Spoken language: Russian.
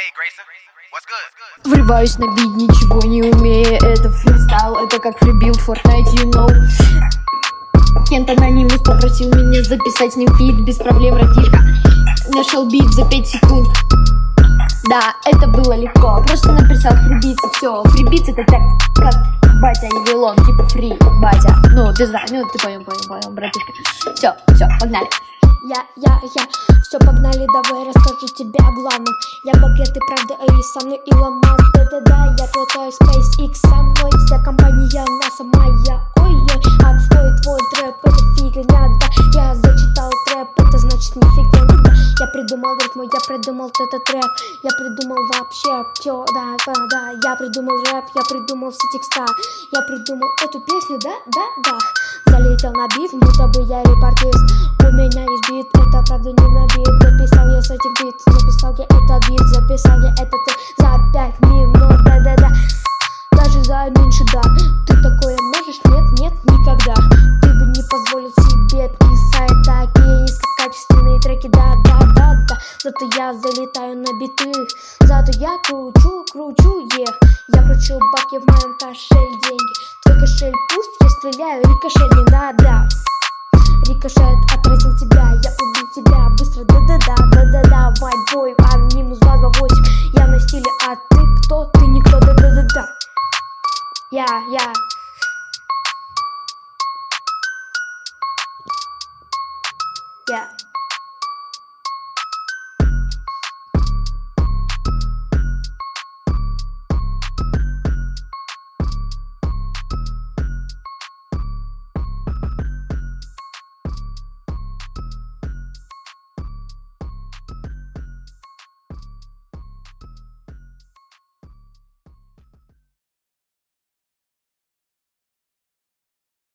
Hey Grayson, what's good? Врываюсь на бит, ничего не умея. Это фристайл, это как фрибилд в Fortnite, you know. Кент Анонимус попросил меня записать с ним фит. Без проблем, братишка. Нашел бит за 5 секунд. Да, это было легко. Просто написал фрибитс и все. Фрибитс это так, как батя и вилон, типа фри, батя. Ну, ты знаешь, ну ты понял, братишка. Все, погнали. Все, погнали, давай расскажу тебе о главном. Я багет и правда, и со мной Илон Маск. Да, я крутой SpaceX, со мной вся компания НАСА моя. Ой-ой, отстой, твой трэп, это фигня, да. Я зачитал трэп, это значит нифига, да. Я придумал ритм, я придумал этот рэп. Я придумал вообще все, да. Я придумал рэп, я придумал все текста. Я придумал эту песню, да. Залетел на бит, будто бы я репортист. У меня есть бит, это правда не на бит. Записал я с этим бит, записал я этот бит, записал я этот за 5 минут, да. Даже за меньше, да. Ты такое можешь? Нет, никогда. Ты бы не позволил себе писать такие низкокачественные треки, да. Зато я залетаю на биты, зато я кручу, Я кручу бабки в моем кошель, деньги. Твой кошель пуст, я стреляю рикошетами, да. Рикошет отразил тебя, я убил тебя быстро, да. White boy, Анонимус 228. Я на стиле, а ты кто? Ты никто, да. Я